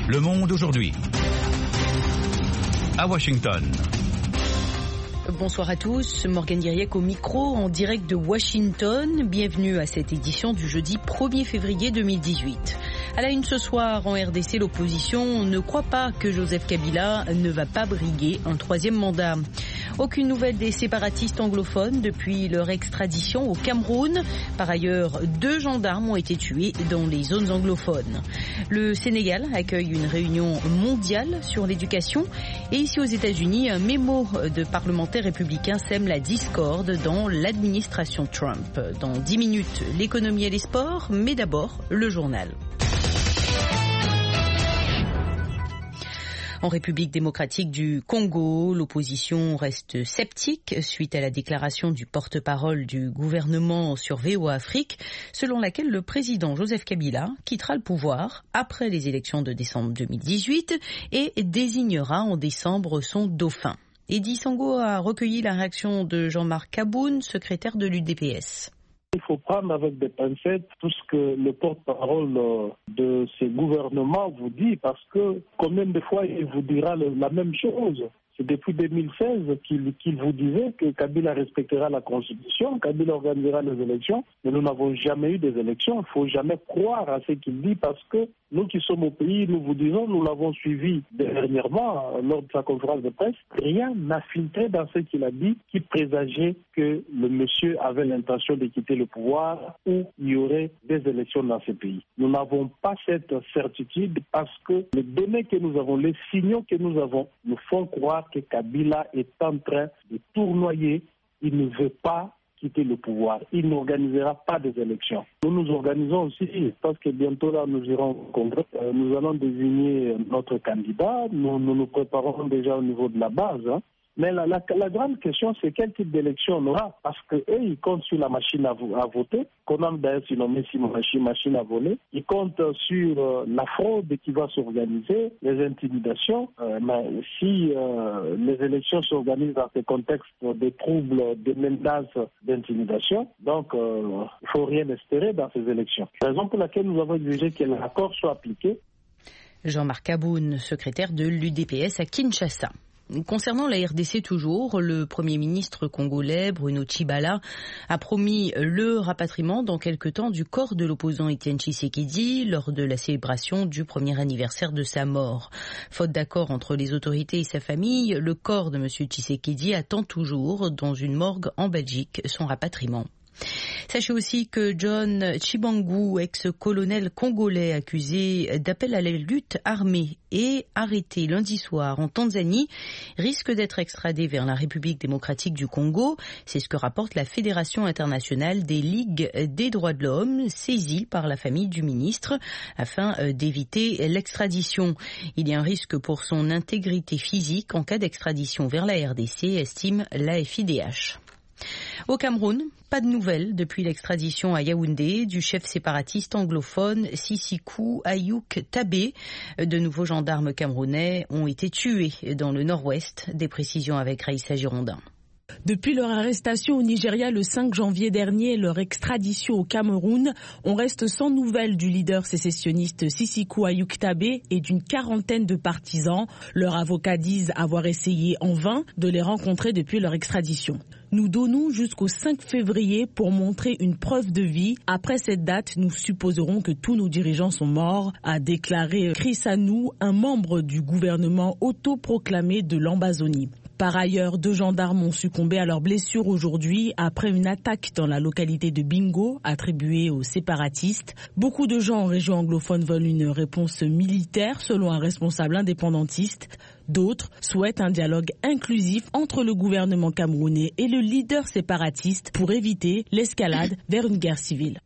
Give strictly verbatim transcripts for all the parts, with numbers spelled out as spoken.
Le Monde aujourd'hui. À Washington. Bonsoir à tous, Morgane Diriec au micro en direct de Washington. Bienvenue à cette édition du jeudi premier février deux mille dix-huit. À la une ce soir, en R D C, l'opposition ne croit pas que Joseph Kabila ne va pas briguer un troisième mandat. Aucune nouvelle des séparatistes anglophones depuis leur extradition au Cameroun. Par ailleurs, deux gendarmes ont été tués dans les zones anglophones. Le Sénégal accueille une réunion mondiale sur l'éducation. Et ici aux États-Unis, un mémo de parlementaires républicains sème la discorde dans l'administration Trump. Dans dix minutes, l'économie et les sports, mais d'abord, le journal. En République démocratique du Congo, l'opposition reste sceptique suite à la déclaration du porte-parole du gouvernement sur V O A Afrique, selon laquelle le président Joseph Kabila quittera le pouvoir après les élections de décembre deux mille dix-huit et désignera en décembre son dauphin. Eddy Sango a recueilli la réaction de Jean-Marc Kaboun, secrétaire de l'U D P S. Il faut prendre avec des pincettes tout ce que le porte-parole de ce gouvernement vous dit, parce que combien de fois il vous dira la même chose. C'est depuis deux mille seize qu'il, qu'il vous disait que Kabila respectera la Constitution, Kabila organisera les élections, mais nous n'avons jamais eu des élections. Il ne faut jamais croire à ce qu'il dit, parce que nous qui sommes au pays, nous vous disons, nous l'avons suivi dernièrement lors de sa conférence de presse, rien n'a filtré dans ce qu'il a dit qui présageait que le monsieur avait l'intention de quitter le pouvoir ou il y aurait des élections dans ce pays. Nous n'avons pas cette certitude parce que les données que nous avons, les signaux que nous avons, nous font croire que Kabila est en train de tournoyer. Il ne veut pas quitter le pouvoir. Il n'organisera pas des élections. Nous nous organisons aussi parce que bientôt là nous irons au Congrès. Euh, nous allons désigner notre candidat. Nous, nous nous préparons déjà au niveau de la base. Hein. Mais la, la, la grande question, c'est quel type d'élection on aura. Parce qu'eux, ils comptent sur la machine à, à voter, qu'on a d'ailleurs surnommé si machine, machine à voler. Ils comptent sur euh, la fraude qui va s'organiser, les intimidations. Euh, mais si euh, les élections s'organisent dans ce contexte de troubles, de menaces, d'intimidation, donc euh, il ne faut rien espérer dans ces élections. Raison pour laquelle nous avons exigé que l'accord soit appliqué. Jean-Marc Kaboun, secrétaire de l'U D P S à Kinshasa. Concernant la R D C toujours, le Premier ministre congolais Bruno Tshibala a promis le rapatriement dans quelque temps du corps de l'opposant Étienne Tshisekedi lors de la célébration du premier anniversaire de sa mort. Faute d'accord entre les autorités et sa famille, le corps de M. Tshisekedi attend toujours dans une morgue en Belgique son rapatriement. Sachez aussi que John Chibangu, ex-colonel congolais accusé d'appel à la lutte armée et arrêté lundi soir en Tanzanie, risque d'être extradé vers la République démocratique du Congo. C'est ce que rapporte la Fédération internationale des ligues des droits de l'homme, saisie par la famille du ministre afin d'éviter l'extradition. Il y a un risque pour son intégrité physique en cas d'extradition vers la R D C, estime l'A F I D H. Au Cameroun, pas de nouvelles depuis l'extradition à Yaoundé du chef séparatiste anglophone Sissikou Ayouk Tabé. De nouveaux gendarmes camerounais ont été tués dans le nord-ouest. Des précisions avec Raïssa Girondin. Depuis leur arrestation au Nigeria le cinq janvier dernier et leur extradition au Cameroun, on reste sans nouvelles du leader sécessionniste Sissikou Ayouk Tabé et d'une quarantaine de partisans. Leurs avocats disent avoir essayé en vain de les rencontrer depuis leur extradition. Nous donnons jusqu'au cinq février pour montrer une preuve de vie. Après cette date, nous supposerons que tous nos dirigeants sont morts, a déclaré Chris Anou, un membre du gouvernement autoproclamé de l'Ambazonie. Par ailleurs, deux gendarmes ont succombé à leurs blessures aujourd'hui après une attaque dans la localité de Bingo, attribuée aux séparatistes. Beaucoup de gens en région anglophone veulent une réponse militaire, selon un responsable indépendantiste. D'autres souhaitent un dialogue inclusif entre le gouvernement camerounais et le leader séparatiste pour éviter l'escalade vers une guerre civile.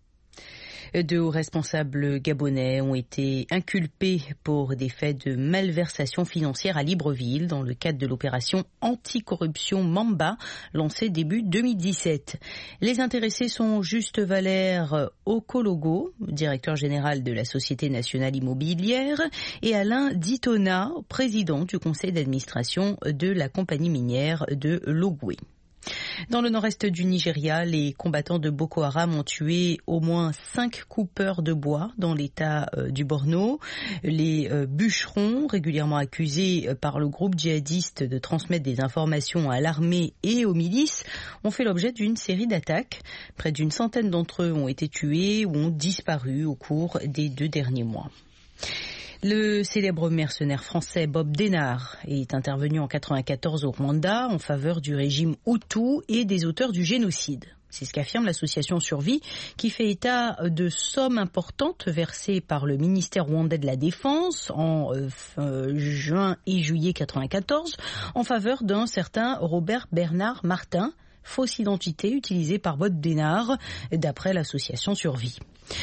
Deux hauts responsables gabonais ont été inculpés pour des faits de malversation financière à Libreville dans le cadre de l'opération anticorruption Mamba lancée début deux mille dix-sept. Les intéressés sont Juste Valère Okologo, directeur général de la Société nationale immobilière, et Alain Ditona, président du conseil d'administration de la compagnie minière de Logoué. Dans le nord-est du Nigeria, les combattants de Boko Haram ont tué au moins cinq coupeurs de bois dans l'état euh, du Borno. Les euh, bûcherons, régulièrement accusés par le groupe djihadiste de transmettre des informations à l'armée et aux milices, ont fait l'objet d'une série d'attaques. Près d'une centaine d'entre eux ont été tués ou ont disparu au cours des deux derniers mois. Le célèbre mercenaire français Bob Denard est intervenu en quatre-vingt-quatorze au Rwanda en faveur du régime Hutu et des auteurs du génocide. C'est ce qu'affirme l'association Survie, qui fait état de sommes importantes versées par le ministère rwandais de la Défense en euh, juin et juillet quatre-vingt-quatorze en faveur d'un certain Robert Bernard Martin, fausse identité utilisée par Bob Denard, d'après l'association Survie.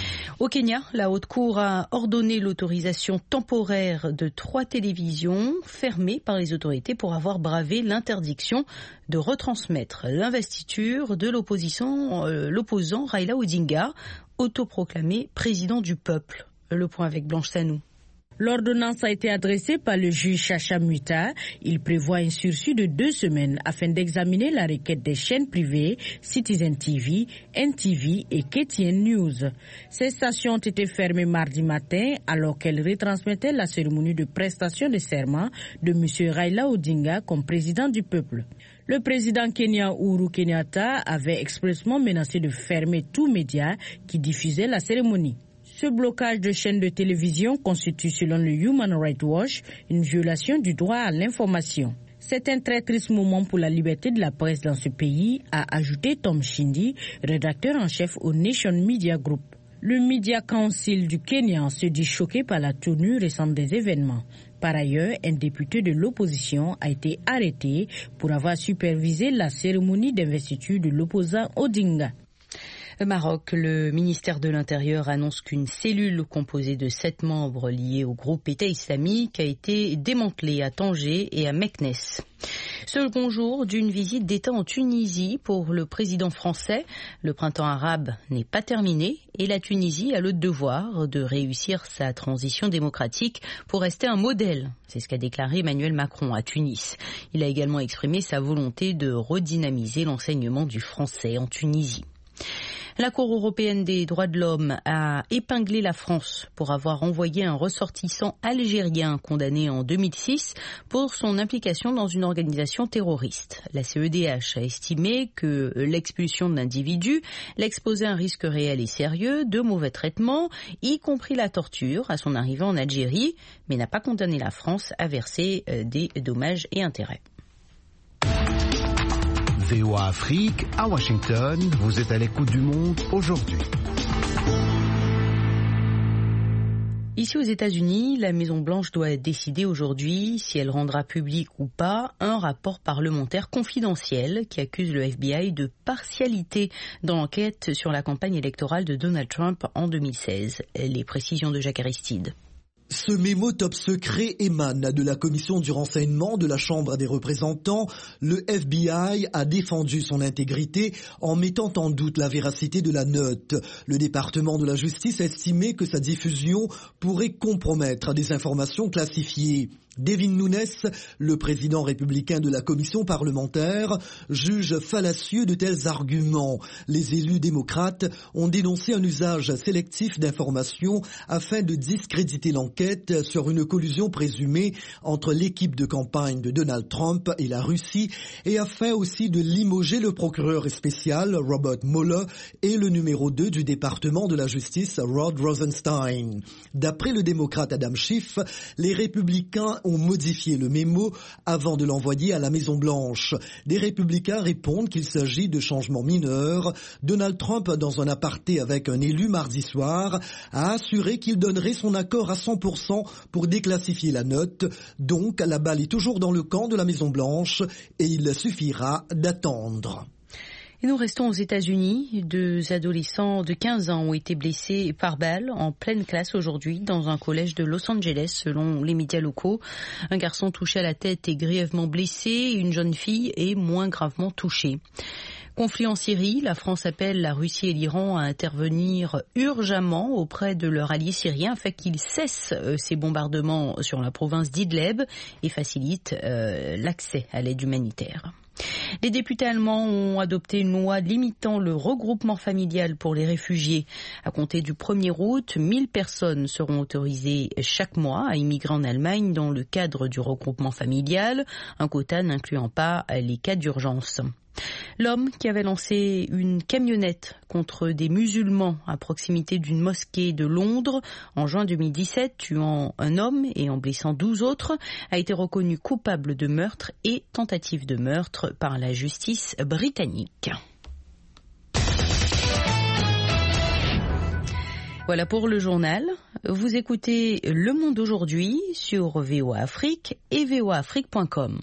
Au Kenya, la Haute Cour a ordonné l'autorisation temporaire de trois télévisions fermées par les autorités pour avoir bravé l'interdiction de retransmettre l'investiture de l'opposition, euh, l'opposant Raila Odinga, autoproclamé président du peuple. Le point avec Blanche Sanou. L'ordonnance a été adressée par le juge Chacha Muta. Il prévoit un sursis de deux semaines afin d'examiner la requête des chaînes privées Citizen T V, N T V et K T N News. Ces stations ont été fermées mardi matin alors qu'elles retransmettaient la cérémonie de prestation de serment de M. Raila Odinga comme président du peuple. Le président kenyan Uhuru Kenyatta avait expressément menacé de fermer tout média qui diffusait la cérémonie. Ce blocage de chaînes de télévision constitue, selon le Human Rights Watch, une violation du droit à l'information. C'est un très triste moment pour la liberté de la presse dans ce pays, a ajouté Tom Shindi, rédacteur en chef au Nation Media Group. Le Media Council du Kenya se dit choqué par la tenue récente des événements. Par ailleurs, un député de l'opposition a été arrêté pour avoir supervisé la cérémonie d'investiture de l'opposant Odinga. Au Maroc, le ministère de l'Intérieur annonce qu'une cellule composée de sept membres liés au groupe État islamique a été démantelée à Tanger et à Meknes. Second jour d'une visite d'État en Tunisie pour le président français. Le printemps arabe n'est pas terminé et la Tunisie a le devoir de réussir sa transition démocratique pour rester un modèle. C'est ce qu'a déclaré Emmanuel Macron à Tunis. Il a également exprimé sa volonté de redynamiser l'enseignement du français en Tunisie. La Cour européenne des droits de l'homme a épinglé la France pour avoir envoyé un ressortissant algérien condamné en deux mille six pour son implication dans une organisation terroriste. La C E D H a estimé que l'expulsion de l'individu l'exposait à un risque réel et sérieux de mauvais traitements, y compris la torture, à son arrivée en Algérie, mais n'a pas condamné la France à verser des dommages et intérêts. V O A Afrique, à Washington, vous êtes à l'écoute du monde aujourd'hui. Ici aux États-Unis, la Maison-Blanche doit décider aujourd'hui si elle rendra public ou pas un rapport parlementaire confidentiel qui accuse le F B I de partialité dans l'enquête sur la campagne électorale de Donald Trump en deux mille seize. Les précisions de Jacques Aristide. Ce mémo top secret émane de la commission du renseignement de la Chambre des représentants. Le F B I a défendu son intégrité en mettant en doute la véracité de la note. Le département de la justice a estimé que sa diffusion pourrait compromettre des informations classifiées. Devin Nunes, le président républicain de la commission parlementaire, juge fallacieux de tels arguments. Les élus démocrates ont dénoncé un usage sélectif d'informations afin de discréditer l'enquête sur une collusion présumée entre l'équipe de campagne de Donald Trump et la Russie et afin aussi de limoger le procureur spécial Robert Mueller et le numéro deux du département de la justice Rod Rosenstein. D'après le démocrate Adam Schiff, les républicains ont modifié le mémo avant de l'envoyer à la Maison-Blanche. Des républicains répondent qu'il s'agit de changements mineurs. Donald Trump, dans un aparté avec un élu mardi soir, a assuré qu'il donnerait son accord à cent pour cent pour déclassifier la note. Donc, la balle est toujours dans le camp de la Maison-Blanche et il suffira d'attendre. Et nous restons aux États-Unis. Deux adolescents de quinze ans ont été blessés par balle en pleine classe aujourd'hui dans un collège de Los Angeles, selon les médias locaux. Un garçon touché à la tête est grièvement blessé et une jeune fille est moins gravement touchée. Conflit en Syrie, la France appelle la Russie et l'Iran à intervenir urgemment auprès de leur allié syrien afin qu'ils cessent ces bombardements sur la province d'Idleb et facilitent euh, l'accès à l'aide humanitaire. Les députés allemands ont adopté une loi limitant le regroupement familial pour les réfugiés. À compter du premier août, mille personnes seront autorisées chaque mois à immigrer en Allemagne dans le cadre du regroupement familial, un quota n'incluant pas les cas d'urgence. L'homme qui avait lancé une camionnette contre des musulmans à proximité d'une mosquée de Londres en juin deux mille dix-sept, tuant un homme et en blessant douze autres, a été reconnu coupable de meurtre et tentative de meurtre par la justice britannique. Voilà pour le journal. Vous écoutez Le Monde aujourd'hui sur V O A Afrique et v o a afrique point com.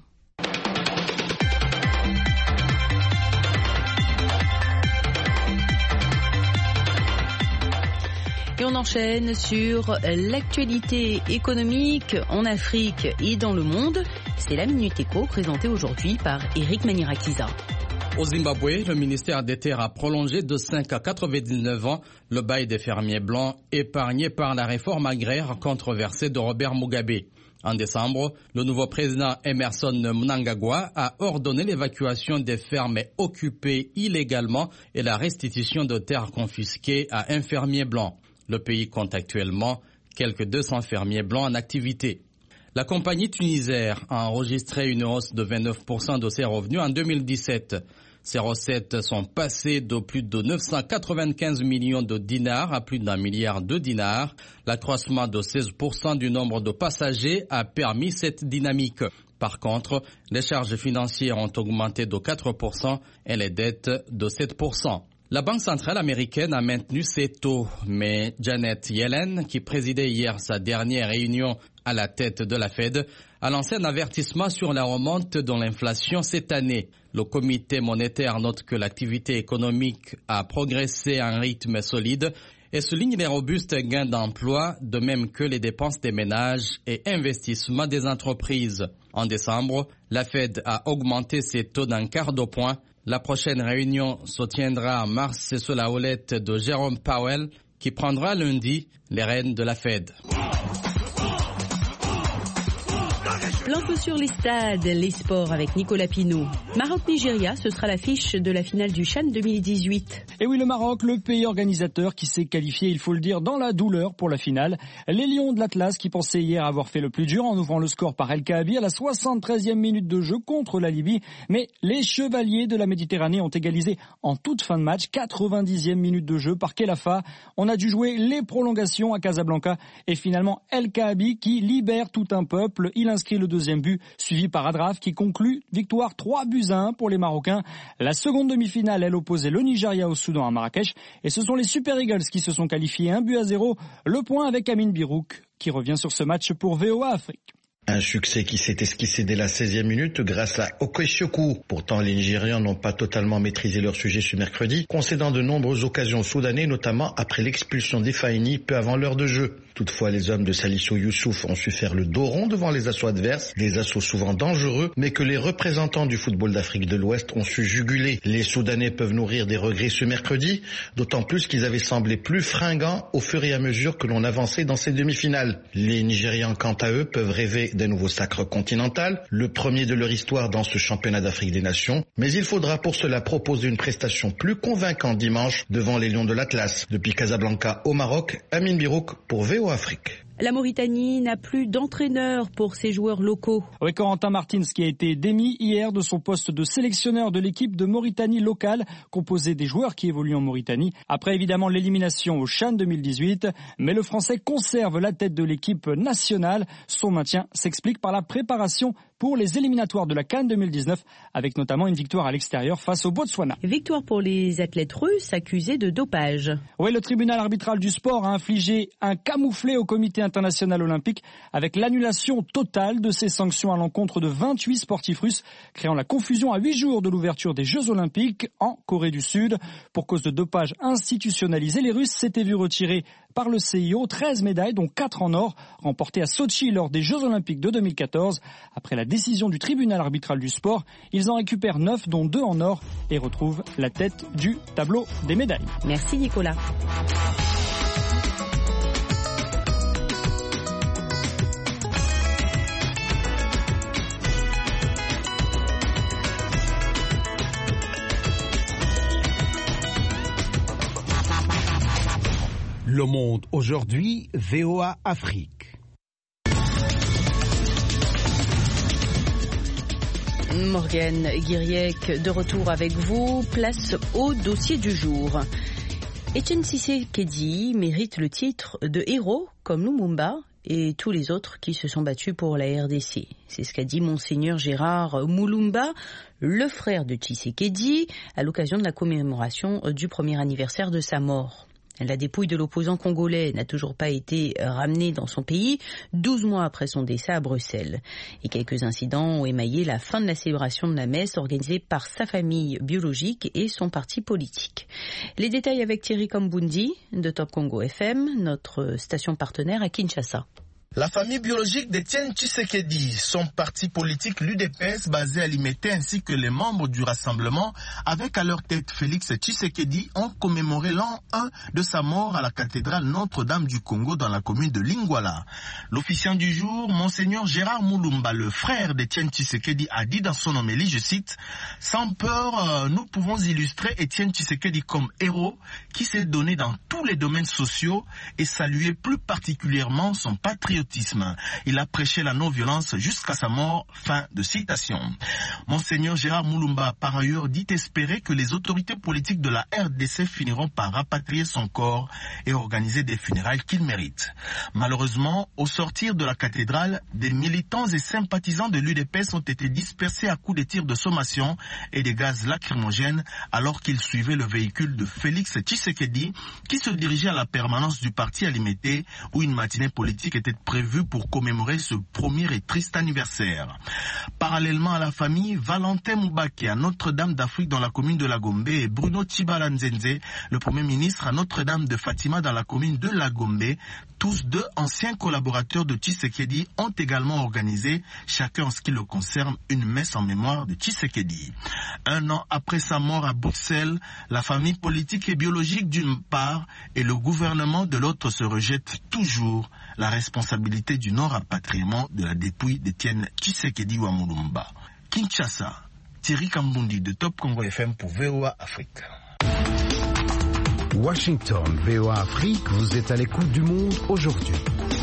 Et on enchaîne sur l'actualité économique en Afrique et dans le monde. C'est la Minute Éco présentée aujourd'hui par Eric Manirakiza. Au Zimbabwe, le ministère des Terres a prolongé de cinq à quatre-vingt-dix-neuf ans le bail des fermiers blancs épargnés par la réforme agraire controversée de Robert Mugabe. En décembre, le nouveau président Emerson Mnangagwa a ordonné l'évacuation des fermes occupées illégalement et la restitution de terres confisquées à un fermier blanc. Le pays compte actuellement quelques deux cents fermiers blancs en activité. La compagnie Tunisair a enregistré une hausse de vingt-neuf pour cent de ses revenus en deux mille dix-sept. Ses recettes sont passées de plus de neuf cent quatre-vingt-quinze millions de dinars à plus d'un milliard de dinars. L'accroissement de seize pour cent du nombre de passagers a permis cette dynamique. Par contre, les charges financières ont augmenté de quatre pour cent et les dettes de sept pour cent. La Banque centrale américaine a maintenu ses taux, mais Janet Yellen, qui présidait hier sa dernière réunion à la tête de la Fed, a lancé un avertissement sur la remonte de l'inflation cette année. Le comité monétaire note que l'activité économique a progressé à un rythme solide et souligne les robustes gains d'emploi, de même que les dépenses des ménages et investissements des entreprises. En décembre, la Fed a augmenté ses taux d'un quart de point. La prochaine réunion se tiendra en mars et sous la houlette de Jerome Powell, qui prendra lundi les rênes de la Fed. L'info sur les stades, les sports avec Nicolas Pinault. Maroc-Nigeria, ce sera l'affiche de la finale du CHAN deux mille dix-huit. Et oui, le Maroc, le pays organisateur qui s'est qualifié, il faut le dire, dans la douleur pour la finale. Les Lions de l'Atlas qui pensaient hier avoir fait le plus dur en ouvrant le score par El Kaabi à la soixante-treizième minute de jeu contre la Libye. Mais les Chevaliers de la Méditerranée ont égalisé en toute fin de match, quatre-vingt-dixième minute de jeu par Kelafa. On a dû jouer les prolongations à Casablanca et finalement El Kaabi qui libère tout un peuple. Il inscrit le deuxième but, suivi par Adraf qui conclut victoire trois buts à un pour les Marocains. La seconde demi-finale, elle opposait le Nigeria au Soudan à Marrakech. Et ce sont les Super Eagles qui se sont qualifiés un but à zéro. Le point avec Amine Birouk qui revient sur ce match pour V O A Afrique. Un succès qui s'est esquissé dès la seizième minute grâce à Okechukwu. Pourtant, les Nigérians n'ont pas totalement maîtrisé leur sujet ce mercredi, concédant de nombreuses occasions aux Soudanais, notamment après l'expulsion d'Effaini peu avant l'heure de jeu. Toutefois, les hommes de Salisu Youssouf ont su faire le dos rond devant les assauts adverses, des assauts souvent dangereux, mais que les représentants du football d'Afrique de l'Ouest ont su juguler. Les Soudanais peuvent nourrir des regrets ce mercredi, d'autant plus qu'ils avaient semblé plus fringants au fur et à mesure que l'on avançait dans ces demi-finales. Les Nigérians, quant à eux, peuvent rêver d'un nouveau sacre continental, le premier de leur histoire dans ce championnat d'Afrique des Nations, mais il faudra pour cela proposer une prestation plus convaincante dimanche devant les Lions de l'Atlas. Depuis Casablanca au Maroc, Amine Birouk pour V O A Afrique. La Mauritanie n'a plus d'entraîneur pour ses joueurs locaux. Oui, Corentin Martins qui a été démis hier de son poste de sélectionneur de l'équipe de Mauritanie locale, composée des joueurs qui évoluent en Mauritanie. Après évidemment l'élimination au CHAN deux mille dix-huit, mais le Français conserve la tête de l'équipe nationale. Son maintien s'explique par la préparation pour les éliminatoires de la CAN deux mille dix-neuf, avec notamment une victoire à l'extérieur face au Botswana. Victoire pour les athlètes russes accusés de dopage. Oui, le tribunal arbitral du sport a infligé un camouflet au comité international olympique avec l'annulation totale de ses sanctions à l'encontre de vingt-huit sportifs russes, créant la confusion à huit jours de l'ouverture des Jeux olympiques en Corée du Sud. Pour cause de dopage institutionnalisé, les Russes s'étaient vus retirer par le C I O, treize médailles dont quatre en or, remportées à Sochi lors des Jeux Olympiques de deux mille quatorze. Après la décision du tribunal arbitral du sport, ils en récupèrent neuf dont deux en or et retrouvent la tête du tableau des médailles. Merci Nicolas. Le Monde aujourd'hui, V O A Afrique. Morgane Guiriec, de retour avec vous. Place au dossier du jour. Etienne Tshisekedi mérite le titre de héros comme Lumumba et tous les autres qui se sont battus pour la R D C. C'est ce qu'a dit Monseigneur Gérard Mulumba, le frère de Tshisekedi, à l'occasion de la commémoration du premier anniversaire de sa mort. La dépouille de l'opposant congolais n'a toujours pas été ramenée dans son pays, douze mois après son décès à Bruxelles. Et quelques incidents ont émaillé la fin de la célébration de la messe organisée par sa famille biologique et son parti politique. Les détails avec Thierry Kambundi de Top Congo F M, notre station partenaire à Kinshasa. La famille biologique d'Etienne Tshisekedi, son parti politique l'U D P S basé à Limete ainsi que les membres du rassemblement avec à leur tête Félix Tshisekedi ont commémoré l'an un de sa mort à la cathédrale Notre-Dame du Congo dans la commune de Lingwala. L'officiant du jour, Monseigneur Gérard Mulumba, le frère d'Etienne Tshisekedi, a dit dans son homélie, je cite, « Sans peur, nous pouvons illustrer Etienne Tshisekedi comme héros qui s'est donné dans tous les domaines sociaux et saluer plus particulièrement son patriotisme. Il a prêché la non-violence jusqu'à sa mort. » Fin de citation. Monseigneur Gérard Mulumba a par ailleurs dit espérer que les autorités politiques de la R D C finiront par rapatrier son corps et organiser des funérailles qu'il mérite. Malheureusement, au sortir de la cathédrale, des militants et sympathisants de l'U D P S ont été dispersés à coups de tirs de sommation et des gaz lacrymogènes alors qu'ils suivaient le véhicule de Félix Tshisekedi qui se dirigeait à la permanence du parti à Limete où une matinée politique était prévu pour commémorer ce premier et triste anniversaire. Parallèlement à la famille, Valentin Moubaki à Notre-Dame d'Afrique dans la commune de Lagombe et Bruno Tshibala Nzenze, le premier ministre à Notre-Dame de Fatima dans la commune de Lagombe, tous deux anciens collaborateurs de Tshisekedi, ont également organisé, chacun en ce qui le concerne, une messe en mémoire de Tshisekedi. Un an après sa mort à Bruxelles, la famille politique et biologique d'une part et le gouvernement de l'autre se rejettent toujours la responsabilité du non-rapatriement de la dépouille d'Etienne Tshisekedi wa Mulumba. Kinshasa, Thierry Kambundi de Top Congo F M pour V O A Afrique. Washington, V O A Afrique, vous êtes à l'écoute du Monde aujourd'hui.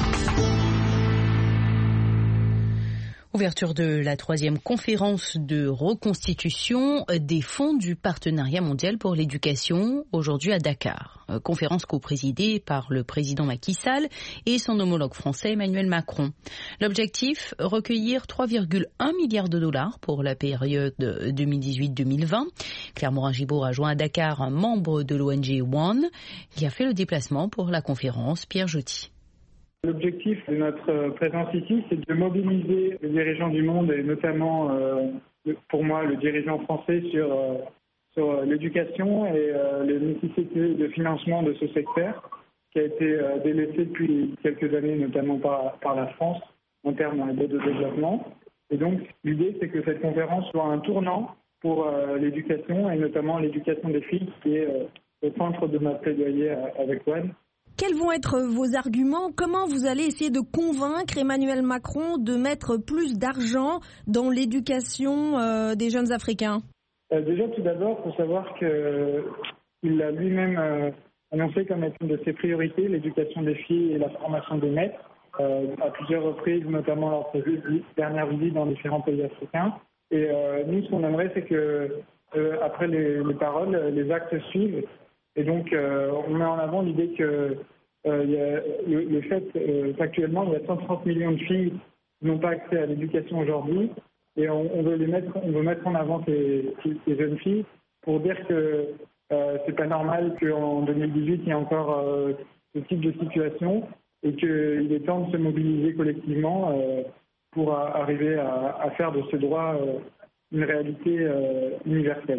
Ouverture de la troisième conférence de reconstitution des fonds du Partenariat mondial pour l'éducation, aujourd'hui à Dakar. Conférence co-présidée par le président Macky Sall et son homologue français Emmanuel Macron. L'objectif, recueillir trois virgule un milliards de dollars pour la période deux mille dix-huit deux mille vingt. Claire Morin-Gibault a joint à Dakar un membre de l'O N G One qui a fait le déplacement pour la conférence, Pierre Joty. L'objectif de notre présence ici, c'est de mobiliser les dirigeants du monde et notamment, euh, pour moi, le dirigeant français sur, euh, sur l'éducation et euh, les nécessités de financement de ce secteur qui a été euh, délaissé depuis quelques années, notamment par, par la France en termes d'aide au développement. Et donc, l'idée, c'est que cette conférence soit un tournant pour euh, l'éducation et notamment l'éducation des filles qui est euh, au centre de notre plaidoyer avec One. Quels vont être vos arguments? Comment vous allez essayer de convaincre Emmanuel Macron de mettre plus d'argent dans l'éducation euh, des jeunes Africains? euh, Déjà, tout d'abord, il faut savoir qu'il a lui-même euh, annoncé comme étant de ses priorités l'éducation des filles et la formation des maîtres, euh, à plusieurs reprises, notamment lors de ses dernières visites dans différents pays africains. Et euh, nous, ce qu'on aimerait, c'est que euh, après les, les paroles, les actes suivent. Et donc, euh, on met en avant l'idée que euh, y a le, le fait euh, qu'actuellement, il y a cent trente millions de filles qui n'ont pas accès à l'éducation aujourd'hui. Et on, on veut les mettre, on veut mettre en avant ces, ces jeunes filles pour dire que euh, c'est pas normal qu'en deux mille dix-huit, il y ait encore euh, ce type de situation et qu'il est temps de se mobiliser collectivement euh, pour a, arriver à, à faire de ce droit euh, une réalité euh, universelle.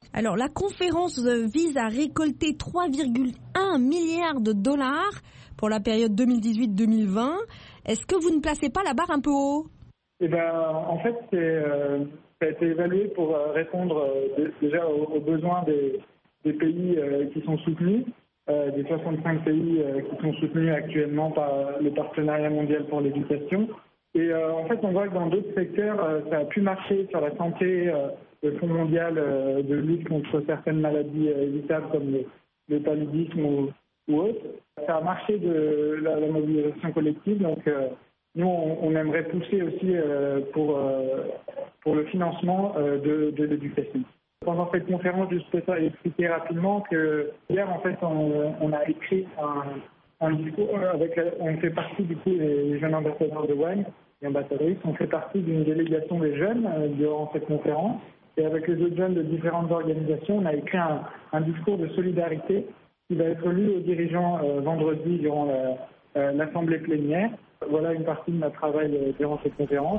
Alors la conférence vise à récolter trois virgule un milliards de dollars pour la période deux mille dix-huit deux mille vingt. Est-ce que vous ne placez pas la barre un peu haut ? Eh ben, en fait, c'est, euh, ça a été évalué pour euh, répondre euh, déjà aux, aux besoins des, des pays euh, qui sont soutenus, euh, des soixante-cinq pays euh, qui sont soutenus actuellement par le Partenariat mondial pour l'éducation. Et euh, en fait, on voit que dans d'autres secteurs, euh, ça a pu marcher sur la santé, euh, le Fonds mondial euh, de lutte contre certaines maladies euh, évitables comme le, le paludisme ou, ou autre. Ça a marché de la, la mobilisation collective, donc euh, nous, on, on aimerait pousser aussi euh, pour, euh, pour le financement euh, de, de l'éducation. Pendant cette conférence, je souhaiterais expliquer rapidement que hier, en fait, on, on a écrit un, un discours avec, on fait partie du coup les jeunes ambassadeurs de W A N et ambassadrices, on fait partie d'une délégation des jeunes euh, durant cette conférence. Et avec les autres jeunes de différentes organisations, on a écrit un, un discours de solidarité qui va être lu aux dirigeants euh, vendredi durant la, euh, l'assemblée plénière. Voilà une partie de notre travail euh, durant cette conférence.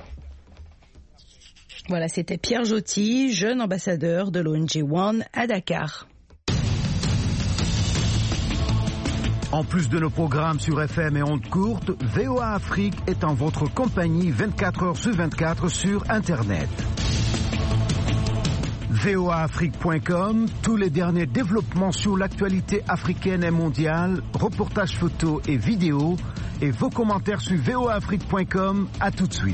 Voilà, c'était Pierre Joty, jeune ambassadeur de l'O N G One à Dakar. En plus de nos programmes sur F M et ondes courtes, V O A Afrique est en votre compagnie vingt-quatre heures sur vingt-quatre sur Internet. V O A Afrique point com, tous les derniers développements sur l'actualité africaine et mondiale, reportages photos et vidéos, et vos commentaires sur V O A Afrique point com. À tout de suite.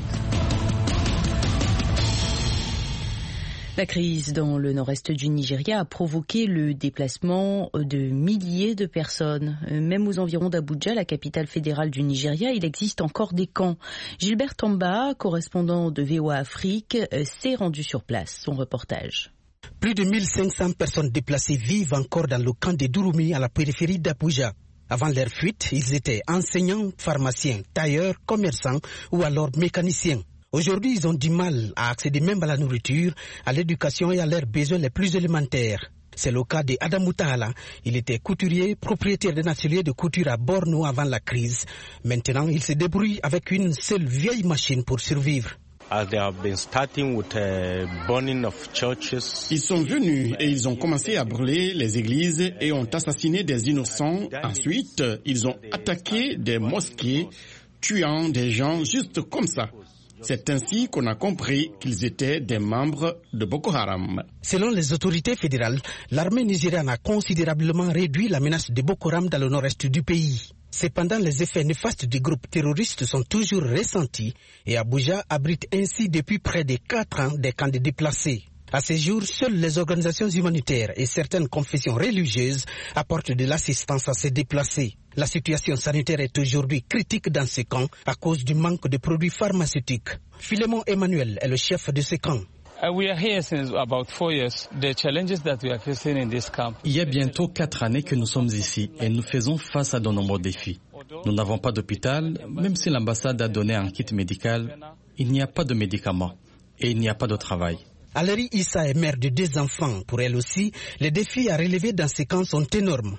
La crise dans le nord-est du Nigeria a provoqué le déplacement de milliers de personnes. Même aux environs d'Abuja, la capitale fédérale du Nigeria, il existe encore des camps. Gilbert Tamba, correspondant de V O A Afrique, s'est rendu sur place. Son reportage. Plus de mille cinq cents personnes déplacées vivent encore dans le camp de Durumi à la périphérie d'Abuja. Avant leur fuite, ils étaient enseignants, pharmaciens, tailleurs, commerçants ou alors mécaniciens. Aujourd'hui, ils ont du mal à accéder même à la nourriture, à l'éducation et à leurs besoins les plus élémentaires. C'est le cas de Adamou Tahala. Il était couturier, propriétaire d'un atelier de couture à Borno avant la crise. Maintenant, il se débrouille avec une seule vieille machine pour survivre. Ils sont venus et ils ont commencé à brûler les églises et ont assassiné des innocents. Ensuite, ils ont attaqué des mosquées, tuant des gens juste comme ça. C'est ainsi qu'on a compris qu'ils étaient des membres de Boko Haram. Selon les autorités fédérales, l'armée nigériane a considérablement réduit la menace de Boko Haram dans le nord-est du pays. Cependant, les effets néfastes du groupe terroriste sont toujours ressentis et Abuja abrite ainsi depuis près de quatre ans des camps de déplacés. À ce jour, seules les organisations humanitaires et certaines confessions religieuses apportent de l'assistance à ces déplacés. La situation sanitaire est aujourd'hui critique dans ces camps à cause du manque de produits pharmaceutiques. Philémon Emmanuel est le chef de ces camps. Il y a bientôt quatre années que nous sommes ici et nous faisons face à de nombreux défis. Nous n'avons pas d'hôpital, même si l'ambassade a donné un kit médical, il n'y a pas de médicaments et il n'y a pas de travail. Aleri Issa est mère de deux enfants. Pour elle aussi, les défis à relever dans ces camps sont énormes.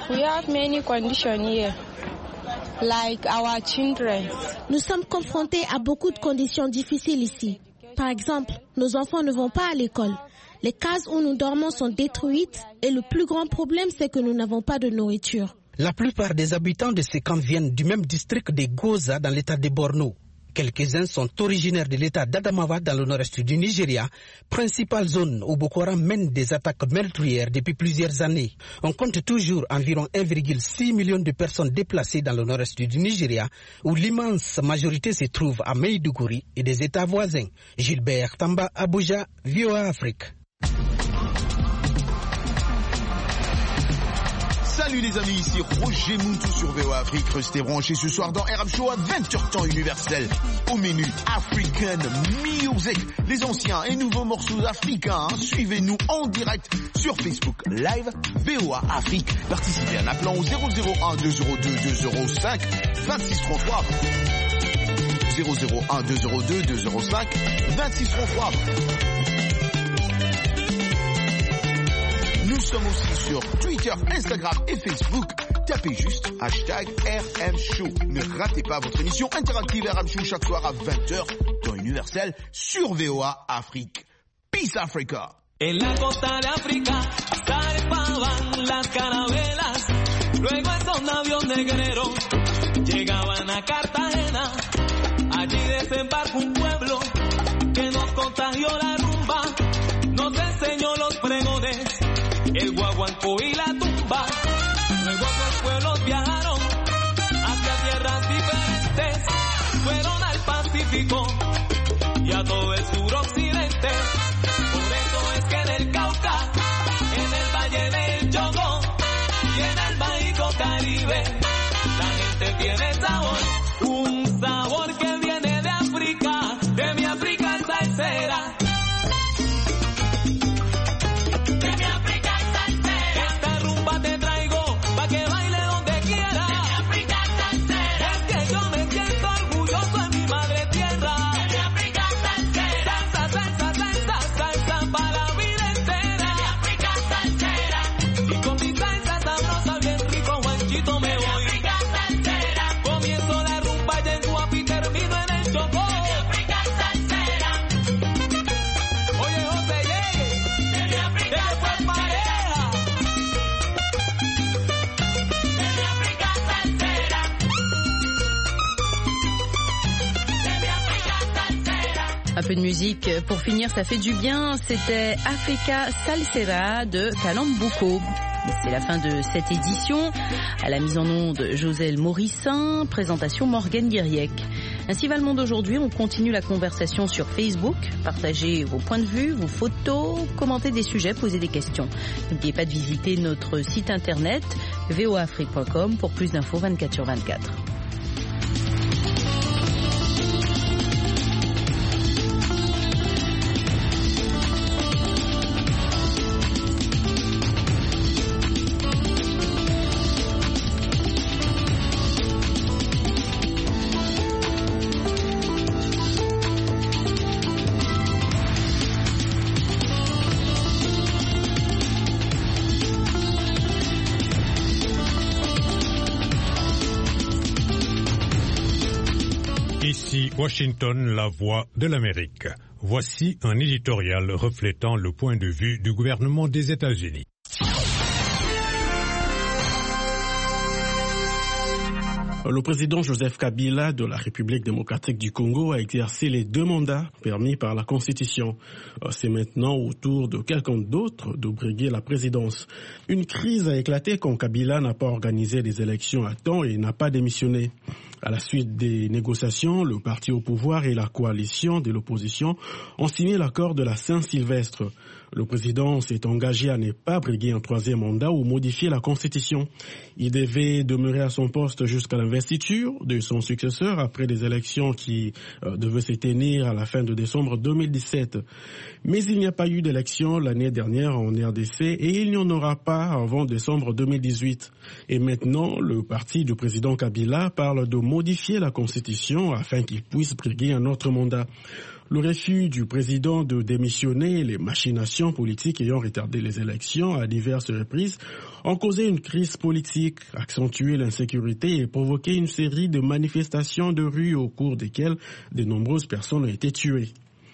Nous sommes confrontés à beaucoup de conditions difficiles ici. Par exemple, nos enfants ne vont pas à l'école. Les cases où nous dormons sont détruites et le plus grand problème, c'est que nous n'avons pas de nourriture. La plupart des habitants de ces camps viennent du même district de Goza dans l'état de Borno. Quelques-uns sont originaires de l'état d'Adamawa dans le nord-est du Nigeria, principale zone où Boko Haram mène des attaques meurtrières depuis plusieurs années. On compte toujours environ un virgule six million de personnes déplacées dans le nord-est du Nigeria, où l'immense majorité se trouve à Maiduguri et des états voisins. Gilbert Tamba, Abuja, V O A Afrique. Salut les amis, ici Roger Moutou sur V O A Afrique. Restez branchés ce soir dans R M Show à vingt heures temps universel. Au menu African Music, les anciens et nouveaux morceaux africains. Suivez-nous en direct sur Facebook Live V O A Afrique. Participez en appelant au zéro zéro un deux zéro deux deux zéro cinq vingt-six trente-trois. zéro zéro un deux zéro deux deux zéro cinq vingt-six trente-trois. Nous sommes aussi sur Twitter, Instagram et Facebook. Tapez juste hashtag R M Show. Ne ratez pas votre émission interactive R M Show chaque soir à vingt heures dans Universel sur V O A Afrique. Peace Africa. En la costa de África zarpaban las carabelas, luego esos navios negreros llegaban a Cartagena. Allí desembarcó un pueblo que nos contagió la rumba, nos enseñó los pregones, el guaguancó y la tumba. Luego otros pueblos viajaron hacia tierras diferentes, fueron al Pacífico y a todo el suroccidente. Por eso es que en el Cauca, en el Valle del Yogó y en el Bajío Caribe, la gente tiene sabor, un sabor que viene de África, de mi África salsera. De mi África salsera. Esta rumba te traigo pa' que baile donde quiera. De mi África salsera. Es que yo me siento orgulloso de mi madre tierra. De mi África salsera. Salsa, salsa, salsa, salsa pa' la vida entera. De mi África salsera. Y con mi salsa sabrosa bien rico, Juanchito, me voy. De mi África salsera. Comienzo la rumba y en Guapi termino en el Chocó. De mi África salsera. Oye, José, llegue. De mi África salsera. Pareja. De mi África salsera. De mi África salsera. Un peu de musique pour finir, ça fait du bien. C'était Africa Salsera de Kalambuko. C'est la fin de cette édition. À la mise en onde, Joselle Morissin, présentation Morgane Guiriec. Ainsi va le monde aujourd'hui. On continue la conversation sur Facebook. Partagez vos points de vue, vos photos, commentez des sujets, posez des questions. N'oubliez pas de visiter notre site internet v o a afrique point com pour plus d'infos vingt-quatre sur vingt-quatre. Ici Washington, la voix de l'Amérique. Voici un éditorial reflétant le point de vue du gouvernement des États-Unis. Le président Joseph Kabila de la République démocratique du Congo a exercé les deux mandats permis par la Constitution. C'est maintenant au tour de quelqu'un d'autre de briguer la présidence. Une crise a éclaté quand Kabila n'a pas organisé des élections à temps et n'a pas démissionné. À la suite des négociations, le parti au pouvoir et la coalition de l'opposition ont signé l'accord de la Saint-Sylvestre. Le président s'est engagé à ne pas briguer un troisième mandat ou modifier la Constitution. Il devait demeurer à son poste jusqu'à l'investiture de son successeur après des élections qui euh, devaient se tenir à la fin de décembre deux mille dix-sept. Mais il n'y a pas eu d'élection l'année dernière en R D C et il n'y en aura pas avant décembre deux mille dix-huit. Et maintenant, le parti du président Kabila parle de modifier la Constitution afin qu'il puisse briguer un autre mandat. Le refus du président de démissionner et les machinations politiques ayant retardé les élections à diverses reprises ont causé une crise politique, accentué l'insécurité et provoqué une série de manifestations de rue au cours desquelles de nombreuses personnes ont été tuées.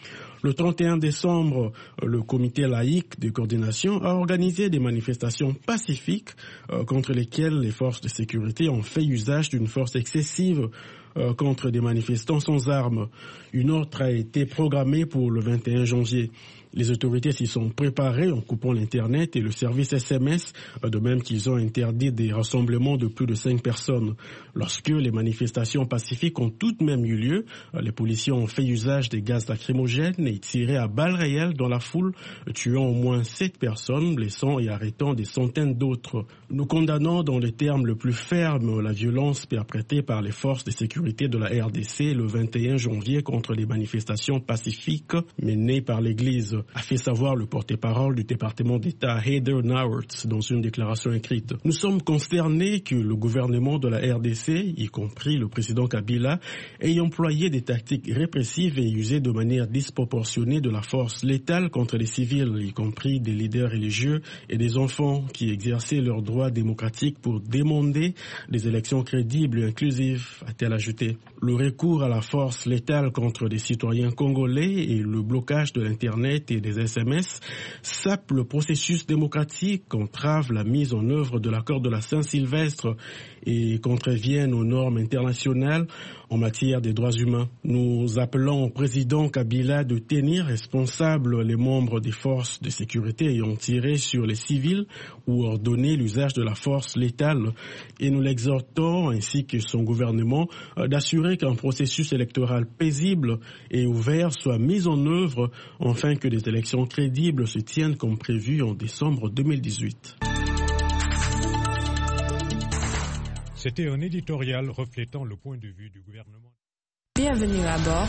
Le trente et un décembre, le comité laïque de coordination a organisé des manifestations pacifiques euh, contre lesquelles les forces de sécurité ont fait usage d'une force excessive euh, contre des manifestants sans armes. Une autre a été programmée pour le vingt et un janvier. Les autorités s'y sont préparées en coupant l'Internet et le service S M S, de même qu'ils ont interdit des rassemblements de plus de cinq personnes. Lorsque les manifestations pacifiques ont toutes même eu lieu, les policiers ont fait usage des gaz lacrymogènes et tiré à balles réelles dans la foule, tuant au moins sept personnes, blessant et arrêtant des centaines d'autres. Nous condamnons dans les termes les plus fermes la violence perpétrée par les forces de sécurité de la R D C le vingt et un janvier contre les manifestations pacifiques menées par l'Église, a fait savoir le porte-parole du département d'État Heather Nauert dans une déclaration écrite. Nous sommes consternés que le gouvernement de la R D C, y compris le président Kabila, ait employé des tactiques répressives et usé de manière disproportionnée de la force létale contre les civils, y compris des leaders religieux et des enfants qui exerçaient leurs droits démocratiques pour demander des élections crédibles et inclusives, a-t-elle ajouté. Le recours à la force létale contre des citoyens congolais et le blocage de l'Internet et des S M S, sapent le processus démocratique, entravent la mise en œuvre de l'accord de la Saint-Sylvestre et contreviennent aux normes internationales en matière des droits humains. Nous appelons au président Kabila de tenir responsables les membres des forces de sécurité ayant tiré sur les civils ou ordonné l'usage de la force létale. Et nous l'exhortons, ainsi que son gouvernement, d'assurer qu'un processus électoral paisible et ouvert soit mis en œuvre afin que des élections crédibles se tiennent comme prévu en décembre deux mille dix-huit. C'était un éditorial reflétant le point de vue du gouvernement. Bienvenue à bord